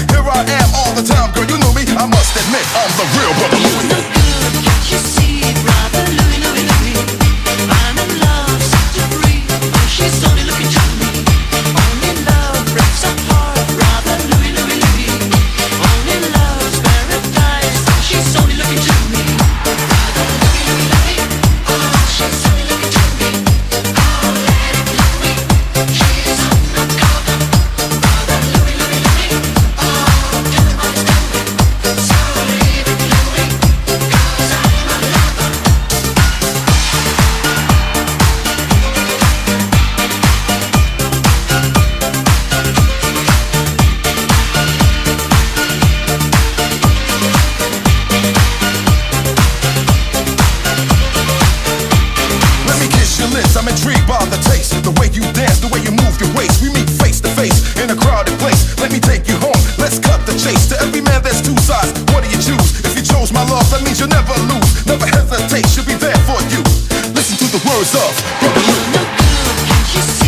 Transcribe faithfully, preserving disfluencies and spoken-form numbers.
Here I am all the time, girl, you know me. I must admit, I'm the real brother Louie. No good, can't you see, brother Louie, Louie, Louie? I'm in love, set to free. She's only looking to me. Only love breaks our heart, brother Louie, Louie, Louie. Only love's paradise. She's only looking to me. Brother Louie, Louie, Louie. Oh, she's only looking to me. Oh, Lady Louie, she's undercover. Brother Louie, Louie, Louie. Oh, tell him what he's doing. So leave it, Louie, 'cause I'm a lover. Let me kiss your lips, I'm intrigued by the taste. The way you dance, the way you move your waist. We meet face to face in a crowded place. Let me take you home, let's cut the chase. To every man there's two sides, what do you choose? If you chose my love, that means you'll never lose. Never hesitate, she'll be there for you. Listen to the words of Brother Lou. No good, can't you see?